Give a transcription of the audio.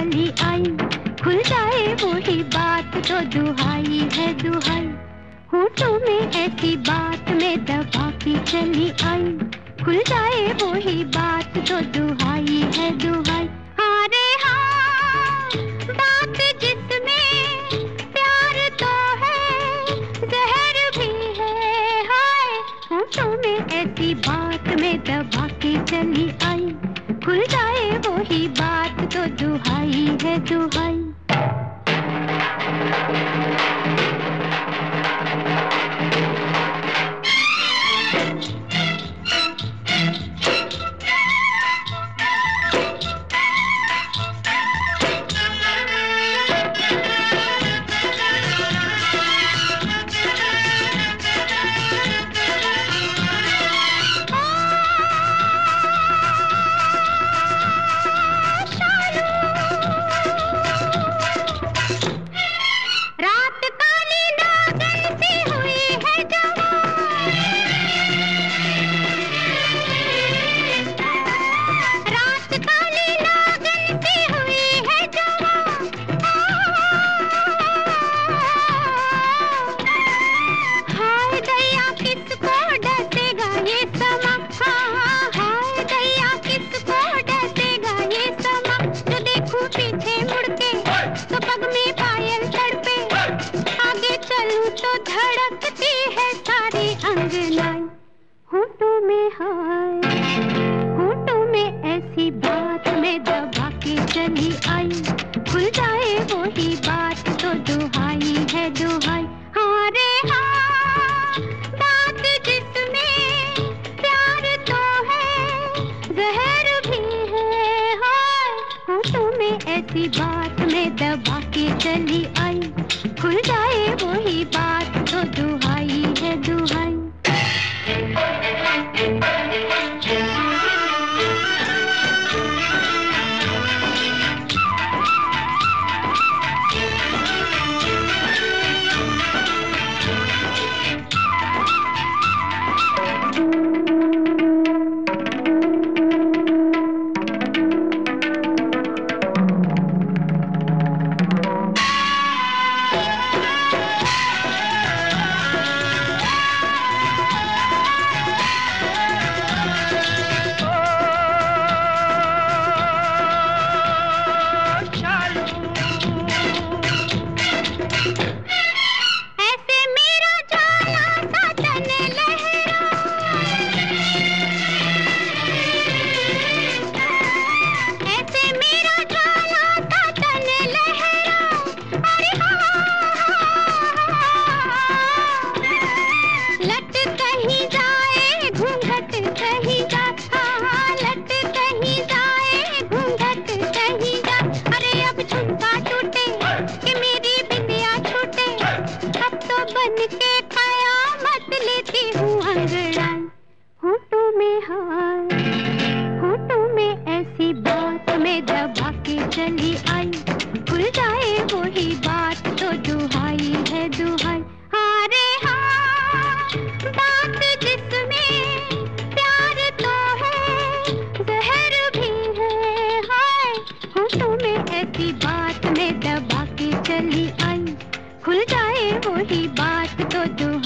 चली आई, खुल जाए वही बात तो दुहाई है दुहाई। होठों में ऐसी बात में दबा के चली आई, खुल जाए वही बात तो दुहाई है दुहाई। हाँ रे हाँ, बात जिसमें प्यार तो है, जहर भी है हाय। होठों में ऐसी बात में दबा के चली आई, खुल जाए वही बात तो दुहाई है दुहाई। तो धड़कती है सारी अंगनाई। होठों में हाय, होठों में ऐसी बात में दबा के चली आई, खुल जाए वही बात तो दुहाई है दुहाई। हाँ रे हाँ, बात जिसमें प्यार तो है, जहर भी है हाय। होठों में ऐसी बात में दबा के चली आई, खुल जाए वही बात तो दुहाई है दुहाई। के कयामत लेती हूँ अंगड़ाई। होठों में हाय, होठों में ऐसी बात में दबा के चली आई, खुल जाए वही बात तो दुहाई है दुहाई। हाँ रे हाँ, बात जिसमें प्यार तो है, जहर भी है हाय। होठों में ऐसी बात में दबा के चली आई, खुल जाए वही बात तो